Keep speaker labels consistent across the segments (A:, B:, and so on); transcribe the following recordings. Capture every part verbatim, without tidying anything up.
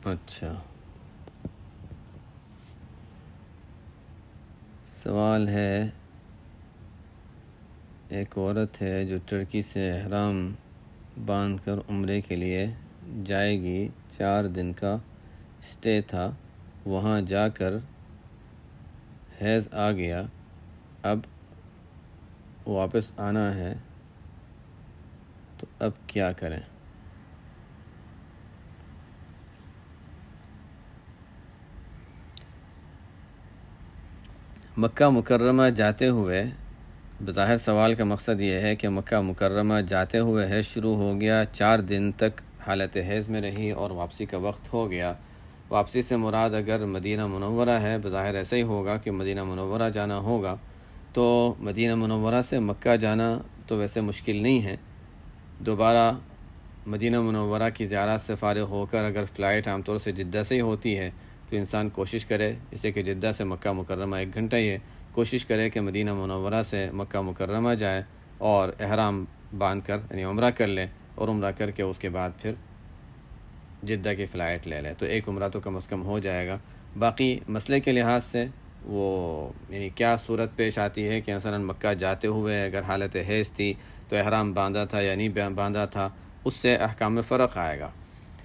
A: اچھا، سوال ہے، ایک عورت ہے جو ترکی سے احرام باندھ کر عمرے کے لیے جائے گی، چار دن کا اسٹے تھا، وہاں جا کر حیض آ گیا، اب واپس آنا ہے تو اب کیا کریں؟ مکہ مکرمہ جاتے ہوئے، بظاہر سوال کا مقصد یہ ہے کہ مکہ مکرمہ جاتے ہوئے حیض شروع ہو گیا، چار دن تک حالت حیض میں رہی اور واپسی کا وقت ہو گیا۔ واپسی سے مراد اگر مدینہ منورہ ہے، بظاہر ایسا ہی ہوگا کہ مدینہ منورہ جانا ہوگا، تو مدینہ منورہ سے مکہ جانا تو ویسے مشکل نہیں ہے۔ دوبارہ مدینہ منورہ کی زیارت سے فارغ ہو کر اگر فلائٹ عام طور سے جدہ سے ہی ہوتی ہے تو انسان کوشش کرے، جیسے کہ جدہ سے مکہ مکرمہ ایک گھنٹہ ہی ہے، کوشش کرے کہ مدینہ منورہ سے مکہ مکرمہ جائے اور احرام باندھ کر یعنی عمرہ کر لے، اور عمرہ کر کے اس کے بعد پھر جدہ کی فلائٹ لے لے، تو ایک عمرہ تو کم از کم ہو جائے گا۔ باقی مسئلے کے لحاظ سے وہ یعنی کیا صورت پیش آتی ہے کہ مثلا مکہ جاتے ہوئے اگر حالت حیض تھی تو احرام باندھا تھا یا نہیں باندھا تھا، اس سے احکام میں فرق آئے گا۔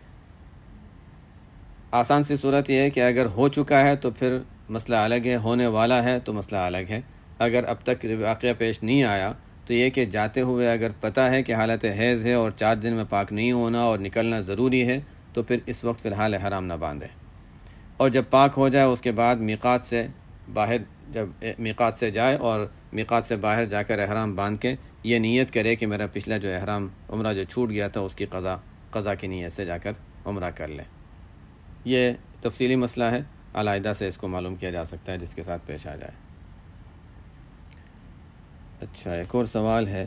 A: آسان سی صورت یہ ہے کہ اگر ہو چکا ہے تو پھر مسئلہ الگ ہے، ہونے والا ہے تو مسئلہ الگ ہے۔ اگر اب تک واقعہ پیش نہیں آیا تو یہ کہ جاتے ہوئے اگر پتہ ہے کہ حالت حیض ہے اور چار دن میں پاک نہیں ہونا اور نکلنا ضروری ہے تو پھر اس وقت فی الحال احرام نہ باندھے، اور جب پاک ہو جائے اس کے بعد میقات سے باہر جب میقات سے جائے اور میقات سے باہر جا کر احرام باندھ کے یہ نیت کرے کہ میرا پچھلا جو احرام عمرہ جو چھوٹ گیا تھا اس کی قضا قضا کی نیت سے جا کر عمرہ کر لے۔ یہ تفصیلی مسئلہ ہے، علیحدہ سے اس کو معلوم کیا جا سکتا ہے جس کے ساتھ پیش آ جائے۔ اچھا، ایک اور سوال ہے،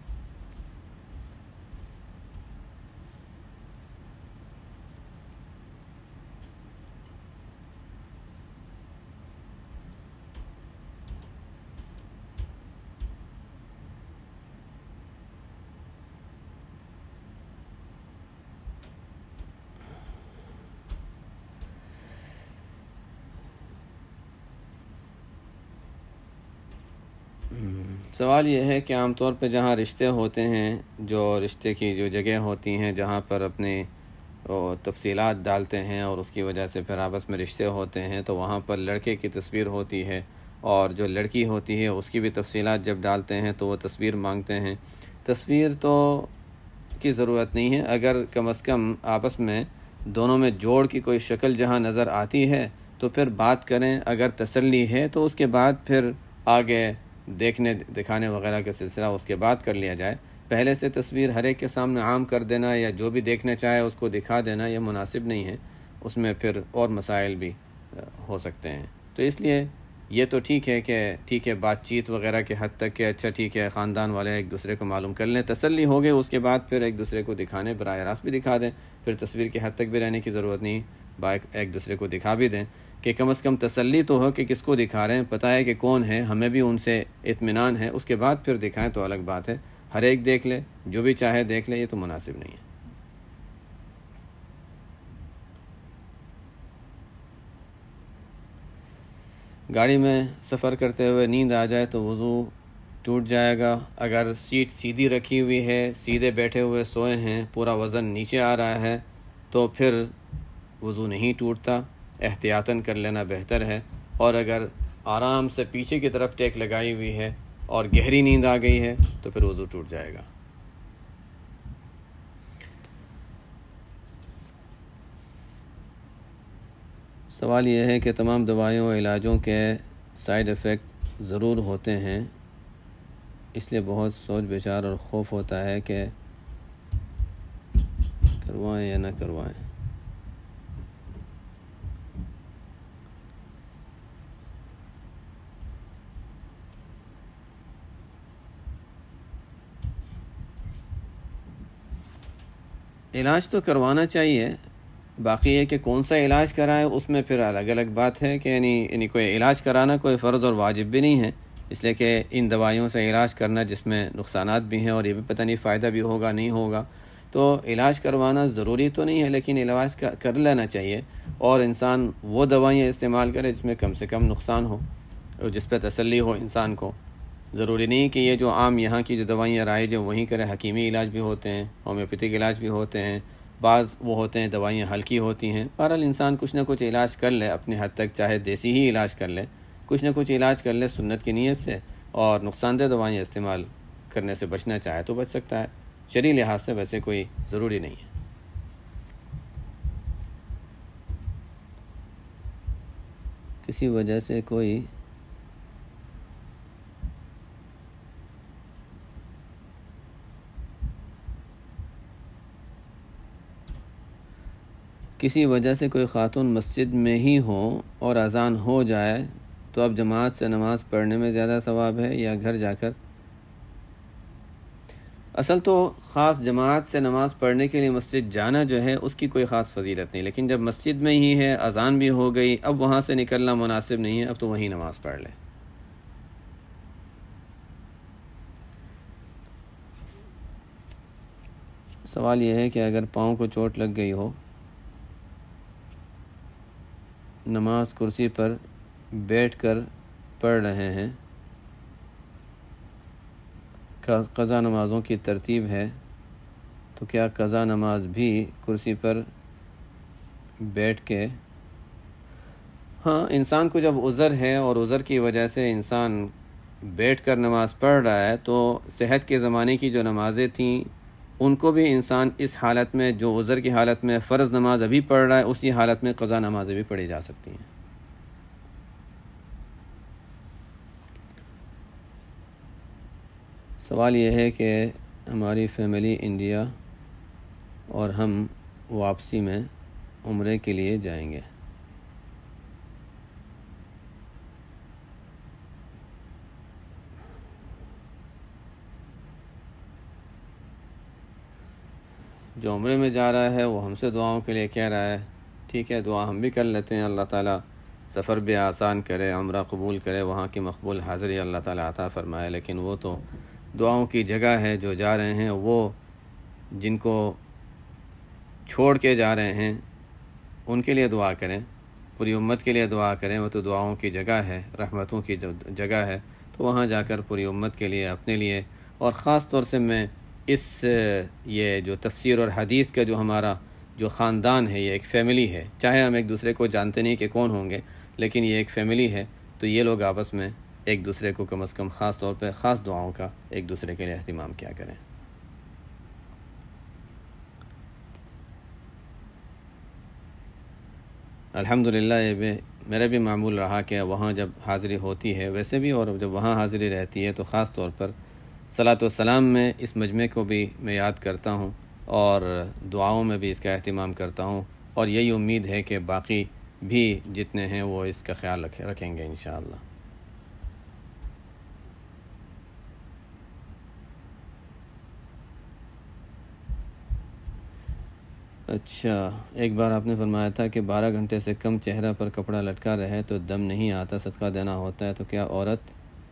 A: سوال یہ ہے کہ عام طور پہ جہاں رشتے ہوتے ہیں، جو رشتے کی جو جگہ ہوتی ہیں جہاں پر اپنے تفصیلات ڈالتے ہیں اور اس کی وجہ سے پھر آپس میں رشتے ہوتے ہیں، تو وہاں پر لڑکے کی تصویر ہوتی ہے اور جو لڑکی ہوتی ہے اس کی بھی تفصیلات جب ڈالتے ہیں تو وہ تصویر مانگتے ہیں۔ تصویر تو کی ضرورت نہیں ہے، اگر کم از کم آپس میں دونوں میں جوڑ کی کوئی شکل جہاں نظر آتی ہے تو پھر بات کریں، اگر تسلی ہے تو اس کے بعد پھر آگے دیکھنے دکھانے وغیرہ کا سلسلہ اس کے بعد کر لیا جائے۔ پہلے سے تصویر ہر ایک کے سامنے عام کر دینا یا جو بھی دیکھنا چاہے اس کو دکھا دینا یہ مناسب نہیں ہے، اس میں پھر اور مسائل بھی ہو سکتے ہیں۔ تو اس لیے یہ تو ٹھیک ہے کہ ٹھیک ہے بات چیت وغیرہ کے حد تک کہ اچھا ٹھیک ہے خاندان والے ایک دوسرے کو معلوم کر لیں، تسلی ہو گئے، اس کے بعد پھر ایک دوسرے کو دکھانے براہ راست بھی دکھا دیں، پھر تصویر کے حد تک بھی رہنے کی ضرورت نہیں، بائک ایک دوسرے کو دکھا بھی دیں کہ کم از کم تسلی تو ہو کہ کس کو دکھا رہے ہیں، پتہ ہے کہ کون ہے، ہمیں بھی ان سے اطمینان ہے، اس کے بعد پھر دکھائیں تو الگ بات ہے۔ ہر ایک دیکھ لے، جو بھی چاہے دیکھ لے، یہ تو مناسب نہیں ہے۔ گاڑی میں سفر کرتے ہوئے نیند آ جائے تو وضو ٹوٹ جائے گا؟ اگر سیٹ سیدھی رکھی ہوئی ہے، سیدھے بیٹھے ہوئے سوئے ہیں، پورا وزن نیچے آ رہا ہے تو پھر وضو نہیں ٹوٹتا، احتیاطاً کر لینا بہتر ہے۔ اور اگر آرام سے پیچھے کی طرف ٹیک لگائی ہوئی ہے اور گہری نیند آ گئی ہے تو پھر وضو ٹوٹ جائے گا۔ سوال یہ ہے کہ تمام دوائیوں و علاجوں کے سائیڈ ایفیکٹ ضرور ہوتے ہیں، اس لیے بہت سوچ بچار اور خوف ہوتا ہے کہ کروائیں یا نہ کروائیں۔ علاج تو کروانا چاہیے، باقی ہے کہ کون سا علاج کرائے اس میں پھر الگ الگ بات ہے کہ یعنی یعنی کوئی علاج کرانا کوئی فرض اور واجب بھی نہیں ہے، اس لیے کہ ان دوائیوں سے علاج کرنا جس میں نقصانات بھی ہیں اور یہ بھی پتہ نہیں فائدہ بھی ہوگا نہیں ہوگا، تو علاج کروانا ضروری تو نہیں ہے، لیکن علاج کر لینا چاہیے، اور انسان وہ دوائیاں استعمال کرے جس میں کم سے کم نقصان ہو اور جس پہ تسلی ہو انسان کو۔ ضروری نہیں کہ یہ جو عام یہاں کی جو دوائیاں رائج ہیں وہیں کرے، حکیمی علاج بھی ہوتے ہیں، ہومیوپیتھک علاج بھی ہوتے ہیں، بعض وہ ہوتے ہیں دوائیاں ہلکی ہوتی ہیں۔ بہرحال انسان کچھ نہ کچھ علاج کر لے اپنے حد تک، چاہے دیسی ہی علاج کر لے، کچھ نہ کچھ علاج کر لے سنت کی نیت سے، اور نقصان دہ دوائیاں استعمال کرنے سے بچنا چاہے تو بچ سکتا ہے۔ شرعی لحاظ سے ویسے کوئی ضروری نہیں ہے۔ کسی وجہ سے کوئی کسی وجہ سے کوئی خاتون مسجد میں ہی ہو اور اذان ہو جائے تو اب جماعت سے نماز پڑھنے میں زیادہ ثواب ہے یا گھر جا کر؟ اصل تو خاص جماعت سے نماز پڑھنے کے لیے مسجد جانا جو ہے اس کی کوئی خاص فضیلت نہیں، لیکن جب مسجد میں ہی ہے، اذان بھی ہو گئی، اب وہاں سے نکلنا مناسب نہیں ہے، اب تو وہیں نماز پڑھ لے۔ سوال یہ ہے کہ اگر پاؤں کو چوٹ لگ گئی ہو، نماز کرسی پر بیٹھ کر پڑھ رہے ہیں، قضا نمازوں کی ترتیب ہے، تو کیا قضا نماز بھی کرسی پر بیٹھ کے؟ ہاں، انسان کو جب عذر ہے اور عذر کی وجہ سے انسان بیٹھ کر نماز پڑھ رہا ہے، تو صحت کے زمانے کی جو نمازیں تھیں ان کو بھی انسان اس حالت میں، جو عذر کی حالت میں فرض نماز ابھی پڑھ رہا ہے، اسی حالت میں قضا نمازیں بھی پڑھی جا سکتی ہیں۔ سوال یہ ہے کہ ہماری فیملی انڈیا اور ہم واپسی میں عمرے کے لیے جائیں گے۔ جو عمرے میں جا رہا ہے وہ ہم سے دعاؤں کے لیے کہہ رہا ہے، ٹھیک ہے، دعا ہم بھی کر لیتے ہیں، اللہ تعالیٰ سفر بھی آسان کرے، عمرہ قبول کرے، وہاں کی مقبول حاضری اللہ تعالیٰ عطا فرمائے۔ لیکن وہ تو دعاؤں کی جگہ ہے، جو جا رہے ہیں وہ جن کو چھوڑ کے جا رہے ہیں ان کے لیے دعا کریں، پوری امت کے لیے دعا کریں، وہ تو دعاؤں کی جگہ ہے، رحمتوں کی جو جگہ ہے، تو وہاں جا کر پوری امت کے لیے، اپنے لیے، اور خاص طور سے میں اس یہ جو تفسیر اور حدیث کا جو ہمارا جو خاندان ہے، یہ ایک فیملی ہے، چاہے ہم ایک دوسرے کو جانتے نہیں کہ کون ہوں گے، لیکن یہ ایک فیملی ہے، تو یہ لوگ آپس میں ایک دوسرے کو کم از کم خاص طور پہ خاص دعاؤں کا ایک دوسرے کے لیے اہتمام کیا کریں۔ الحمدللہ یہ بھی میرا بھی معمول رہا کہ وہاں جب حاضری ہوتی ہے، ویسے بھی، اور جب وہاں حاضری رہتی ہے تو خاص طور پر صلاۃ و سلام میں اس مجمع کو بھی میں یاد کرتا ہوں، اور دعاؤں میں بھی اس کا اہتمام کرتا ہوں، اور یہی امید ہے کہ باقی بھی جتنے ہیں وہ اس کا خیال رکھیں گے انشاءاللہ۔ اچھا، ایک بار آپ نے فرمایا تھا کہ بارہ گھنٹے سے کم چہرہ پر کپڑا لٹکا رہے تو دم نہیں آتا، صدقہ دینا ہوتا ہے، تو کیا عورت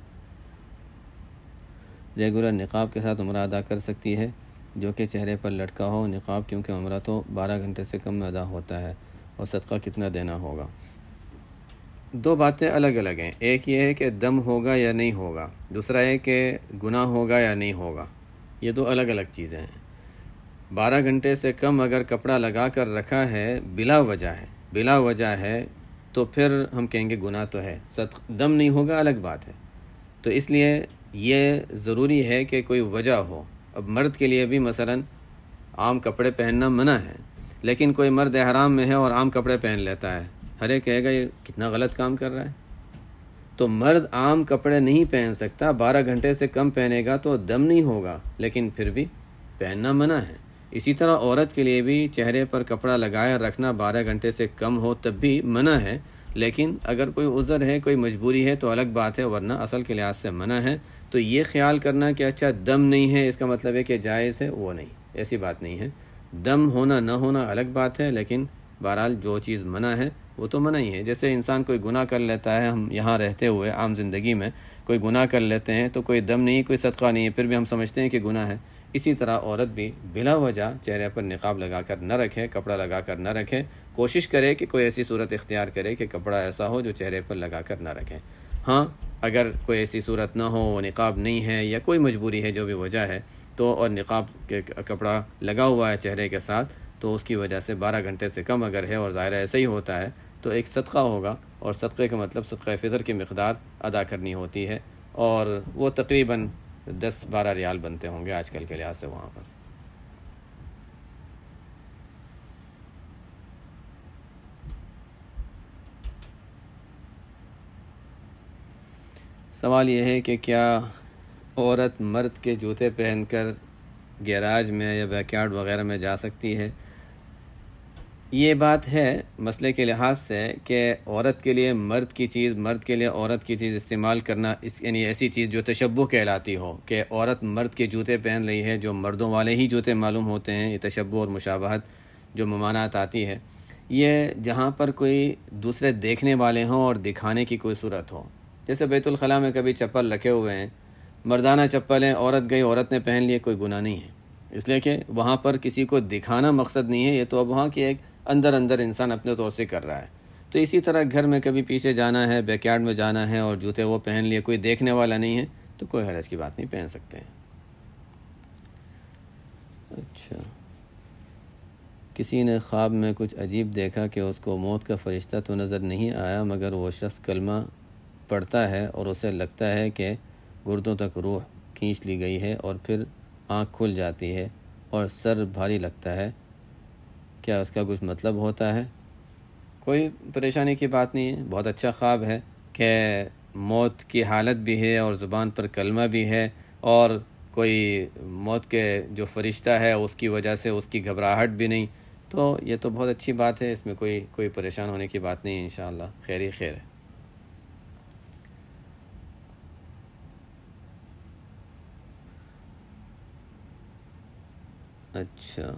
A: ریگولر نقاب کے ساتھ عمرہ ادا کر سکتی ہے جو کہ چہرے پر لٹکا ہو نقاب؟ کیونکہ عمرہ تو بارہ گھنٹے سے کم میں ادا ہوتا ہے، اور صدقہ کتنا دینا ہوگا؟ دو باتیں الگ الگ ہیں، ایک یہ ہے کہ دم ہوگا یا نہیں ہوگا، دوسرا ہے کہ گناہ ہوگا یا نہیں ہوگا، یہ دو الگ الگ چیزیں ہیں۔ بارہ گھنٹے سے کم اگر کپڑا لگا کر رکھا ہے بلا وجہ ہے بلا وجہ ہے تو پھر ہم کہیں گے گناہ تو ہے، صدق دم نہیں ہوگا الگ بات ہے۔ تو اس لیے یہ ضروری ہے کہ کوئی وجہ ہو۔ اب مرد کے لیے بھی مثلا عام کپڑے پہننا منع ہے، لیکن کوئی مرد احرام میں ہے اور عام کپڑے پہن لیتا ہے، ہر ایک کہے گا یہ کتنا غلط کام کر رہا ہے۔ تو مرد عام کپڑے نہیں پہن سکتا، بارہ گھنٹے سے کم پہنے گا تو دم نہیں ہوگا، لیکن پھر بھی پہننا منع ہے۔ اسی طرح عورت کے لیے بھی چہرے پر کپڑا لگائے رکھنا بارہ گھنٹے سے کم ہو تب بھی منع ہے، لیکن اگر کوئی عذر ہے، کوئی مجبوری ہے تو الگ بات ہے، ورنہ اصل کے لحاظ سے منع ہے۔ تو یہ خیال کرنا کہ اچھا دم نہیں ہے اس کا مطلب ہے کہ جائز ہے، وہ نہیں، ایسی بات نہیں ہے۔ دم ہونا نہ ہونا الگ بات ہے، لیکن بہرحال جو چیز منع ہے وہ تو منع ہی ہے۔ جیسے انسان کوئی گناہ کر لیتا ہے، ہم یہاں رہتے ہوئے عام زندگی میں کوئی گناہ کر لیتے ہیں تو کوئی دم نہیں، کوئی صدقہ نہیں ہے، پھر بھی ہم سمجھتے ہیں کہ گناہ ہے۔ اسی طرح عورت بھی بلا وجہ چہرے پر نقاب لگا کر نہ رکھے، کپڑا لگا کر نہ رکھے، کوشش کرے کہ کوئی ایسی صورت اختیار کرے کہ کپڑا ایسا ہو جو چہرے پر لگا کر نہ رکھے۔ ہاں اگر کوئی ایسی صورت نہ ہو، وہ نقاب نہیں ہے یا کوئی مجبوری ہے، جو بھی وجہ ہے، تو اور نقاب کے کپڑا لگا ہوا ہے چہرے کے ساتھ، تو اس کی وجہ سے بارہ گھنٹے سے کم اگر ہے اور ظاہر ایسا ہی ہوتا ہے تو ایک صدقہ ہوگا، اور صدقے کا مطلب صدقہ فطر کی مقدار ادا کرنی ہوتی ہے، اور وہ تقریباً دس بارہ ریال بنتے ہوں گے آج کل کے لحاظ سے وہاں پر۔ سوال یہ ہے کہ کیا عورت مرد کے جوتے پہن کر گیراج میں یا بیک یارڈ وغیرہ میں جا سکتی ہے؟ یہ بات ہے مسئلے کے لحاظ سے کہ عورت کے لیے مرد کی چیز، مرد کے لیے عورت کی چیز استعمال کرنا، اس یعنی ایسی چیز جو تشبہ کہلاتی ہو کہ عورت مرد کے جوتے پہن رہی ہے جو مردوں والے ہی جوتے معلوم ہوتے ہیں، یہ تشبہ اور مشابہت جو ممانعت آتی ہے، یہ جہاں پر کوئی دوسرے دیکھنے والے ہوں اور دکھانے کی کوئی صورت ہو، جیسے بیت الخلاء میں کبھی چپل رکھے ہوئے ہیں، مردانہ چپل ہیں، عورت گئی، عورت نے پہن لیے، کوئی گناہ نہیں ہے، اس لیے کہ وہاں پر کسی کو دکھانا مقصد نہیں ہے، یہ تو اب وہاں کی ایک اندر اندر انسان اپنے طور سے کر رہا ہے۔ تو اسی طرح گھر میں کبھی پیچھے جانا ہے، بیک یارڈ میں جانا ہے اور جوتے وہ پہن لیے، کوئی دیکھنے والا نہیں ہے، تو کوئی حرج کی بات نہیں، پہن سکتے ہیں۔ اچھا، کسی نے خواب میں کچھ عجیب دیکھا کہ اس کو موت کا فرشتہ تو نظر نہیں آیا، مگر وہ شخص کلمہ پڑھتا ہے اور اسے لگتا ہے کہ گردوں تک روح کھینچ لی گئی ہے، اور پھر آنکھ کھل جاتی ہے اور سر بھاری لگتا ہے، کیا اس کا کچھ مطلب ہوتا ہے؟ کوئی پریشانی کی بات نہیں ہے، بہت اچھا خواب ہے کہ موت کی حالت بھی ہے اور زبان پر کلمہ بھی ہے، اور کوئی موت کے جو فرشتہ ہے اس کی وجہ سے اس کی گھبراہٹ بھی نہیں، تو یہ تو بہت اچھی بات ہے، اس میں کوئی کوئی پریشان ہونے کی بات نہیں ہے، انشاءاللہ خیر ہی خیر ہے۔ اچھا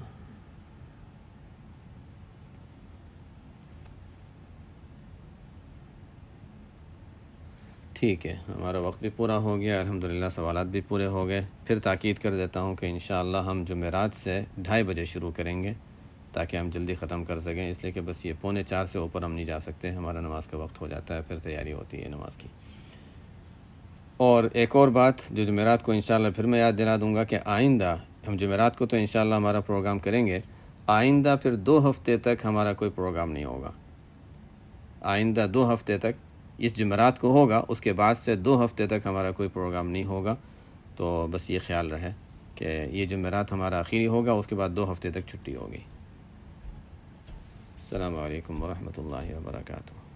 A: ٹھیک ہے، ہمارا وقت بھی پورا ہو گیا، الحمدللہ سوالات بھی پورے ہو گئے۔ پھر تاکید کر دیتا ہوں کہ انشاءاللہ ہم جمعرات سے ڈھائی بجے شروع کریں گے تاکہ ہم جلدی ختم کر سکیں، اس لیے کہ بس یہ پونے چار سے اوپر ہم نہیں جا سکتے، ہمارا نماز کا وقت ہو جاتا ہے، پھر تیاری ہوتی ہے نماز کی۔ اور ایک اور بات جو جمعرات کو انشاءاللہ پھر میں یاد دلا دوں گا کہ آئندہ ہم جمعرات کو تو انشاءاللہ ہمارا پروگرام کریں گے، آئندہ پھر دو ہفتے تک ہمارا کوئی پروگرام نہیں ہوگا، آئندہ دو ہفتے تک، اس جمعرات کو ہوگا، اس کے بعد سے دو ہفتے تک ہمارا کوئی پروگرام نہیں ہوگا، تو بس یہ خیال رہے کہ یہ جمعرات ہمارا آخری ہوگا، اس کے بعد دو ہفتے تک چھٹی ہوگی۔ السلام علیکم ورحمۃ اللہ وبرکاتہ۔